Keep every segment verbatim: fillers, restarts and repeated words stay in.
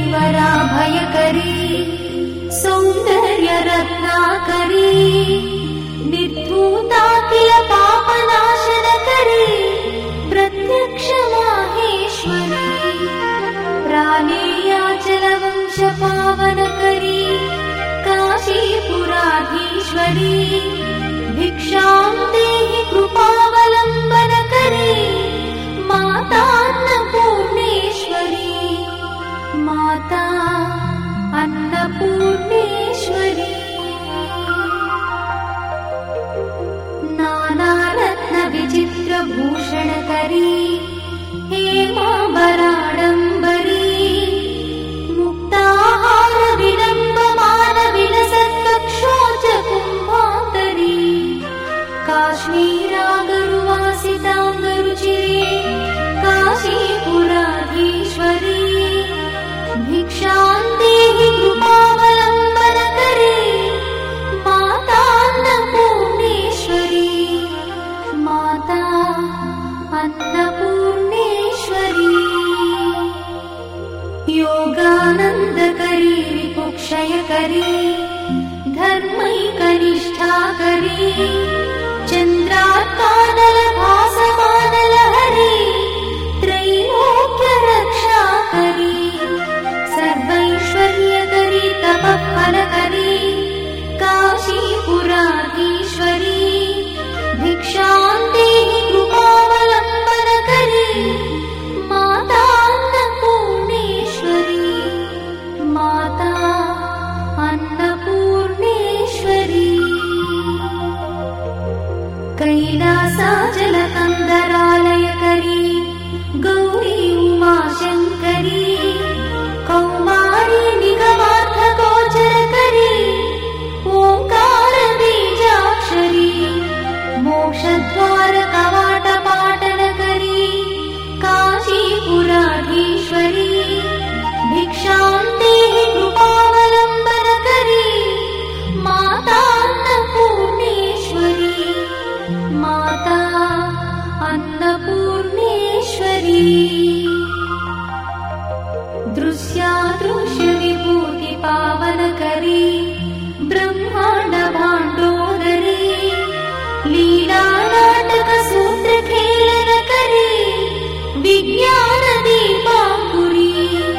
ईश्वरा भयकरी सौन्दर्य रत्नाकरी निर्धूता किल पापनाशनकरी प्रत्यक्ष माहेश्वरी प्राणेयाचल वंश पावनकरी काशीपुराधीश्वरी भिक्षां देहि कृपावलम्बनकरी माता अन्नपूर्णेश्वरी माता अन्नपूर्णेश्वरी नानारत्न विचित्र भूषणकरी हेमाम्बराडम्बरी मुक्ताहार विलम्बमान विलसत्कक्षोच कुम्भान्तरी काश्मीरागरुवासिताङ्गरुचिरे काशीपुराधीश्वरी भिक्षां देहि कृपावलम्बनकरी माता अन्नपूर्णेश्वरी माता अन्नपूर्णेश्वरी योगानन्दकरी रिपुक्षयकरी धर्मैकनिष्ठाकरी चन्द्रात्कानलभासमानलहरी त्रैलोक्यरक्षाकरी सर्वैश्वर्यकरी तपःफलकरी काशीपुराधीश्वरी भिक्षां देहि कृपावलम्बनकरी माता अन्नपूर्णेश्वरी माता अन्नपूर्णेश्वरी कैलासाचलकन्दरालयकरी गौरी उमाशङ्करी कौमारी निगमार्थगोचरकरी ओङ्कारबीजाक्षरी मोक्षद्वारकवाटपाटनकरी काशीपुराधीश्वरी भिक्षां देहि कृपावलम्बनकरी माता अन्नपूर्णेश्वरी माता अन्नपूर्णेश्वरी दृश्यादृश्यविभूतिपावनकरी ब्रह्माण्डभाण्डोदरी लीलानाटकसूत्रखेलनकरी विज्ञानदीपाङ्कुरी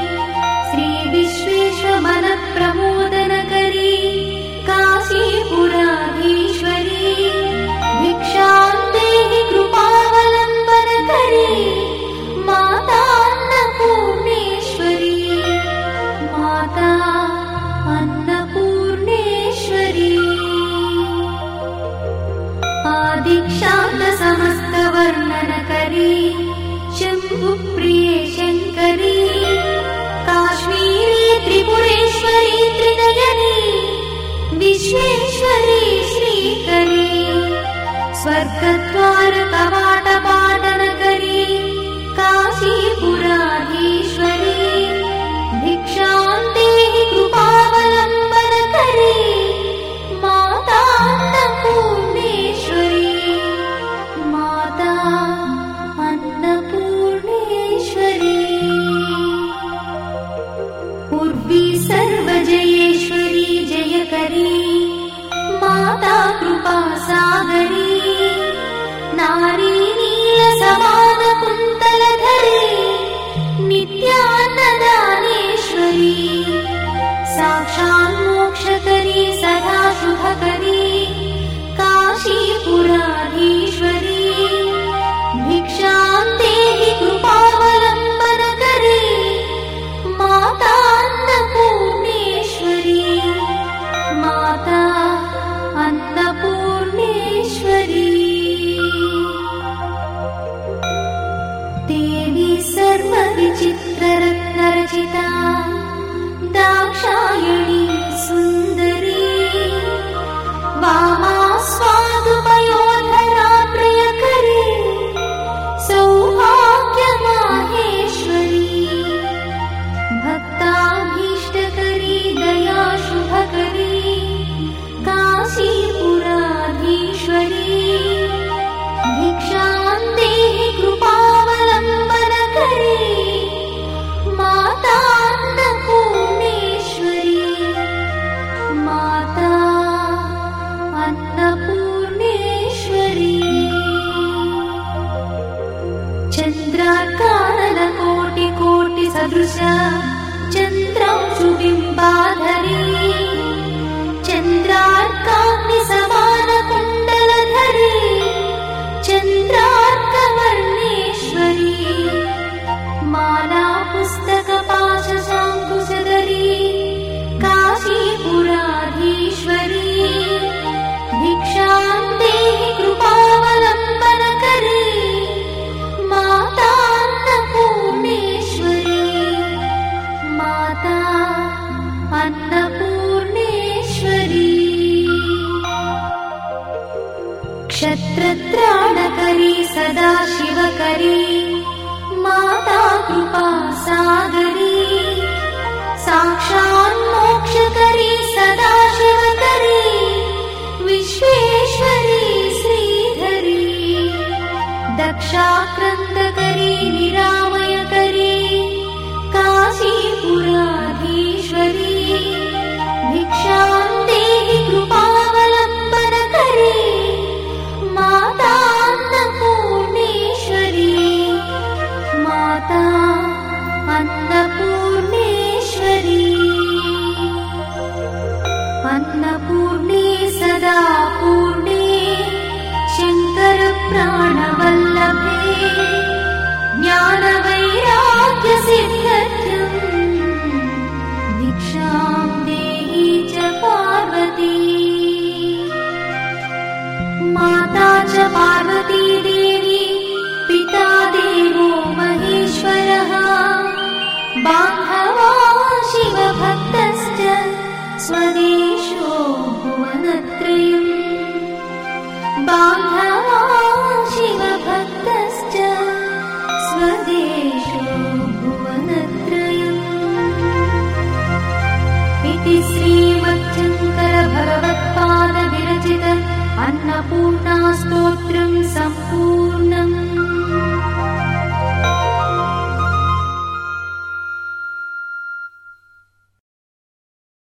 श्रीविश्वेश्वरमनप्रमोदनकरी काशीपुराधीश्वरी भिक्षां देहि कृपावलम्बनकरी माता अन्नपूर्णेश्वरी माता अन्नपूर्णेश्वरी आदिक्षान्त समस्तवर्णनकरी शम्भुप्रिये शङ्करी काश्मीरी त्रिपुरेश्वरी त्रिनयनी विश्वेश्वरी श्रीकरी स्वर्गद्वारकवाटपाटनकरी काशीपुराधीश्वरी भिक्षां देहि कृपावलम्बनकरी माता अन्नपूर्णेश्वरी माता अन्नपूर्णेश्वरी उर्वी सर्वजयेश्वरी जयकरी माता कृपासागरी नारी चन्द्रार्काननकोटि कोटि सदृश चन्द्रांशुबिम्बाधरी चन्द्रार्काग्निसमानकुण्डलधरी चन्द्रार्कवर्णेश्वरी माला पुस्तकपाशशाङ्कुशधरी काशीपुराधीश्वरी भिक्षां देहि कृपावलम्बनकरी माता अन्नपूर्णेश्वरी माता अन्नपूर्णेश्वरी क्षत्रत्राणकरी सदा शिवकरी माता कृपासागरी साक्षान्मोक्षकरी सदा शिवकरी विश्वेश्वरी श्रीधरी दक्षाक्रन्दकरी निरामयकरी काशीपुराधीश्वरी भिक्षां देहि कृपावलम्बनकरी माता अन्नपूर्णेश्वरी माता अन्नपूर्णेश्वरी अन्नपूर्णे सदा पूर्णे शङ्करप्राणवल्लभे ज्ञानवैराग्यसिद्ध्यर्थं भिक्षां देहि च पार्वती माता च पार्वती देवी पिता देवो महेश्वरः बान्धवा शिवभक्तश्च स्वदेशो भुवनत्रयम् बान्धवा शिवभक्तश्च स्वदेशो भुवनत्रयम् इति श्रीमच्छङ्कर भगवत्पादविरचित अन्नपूर्णास्तोत्रम्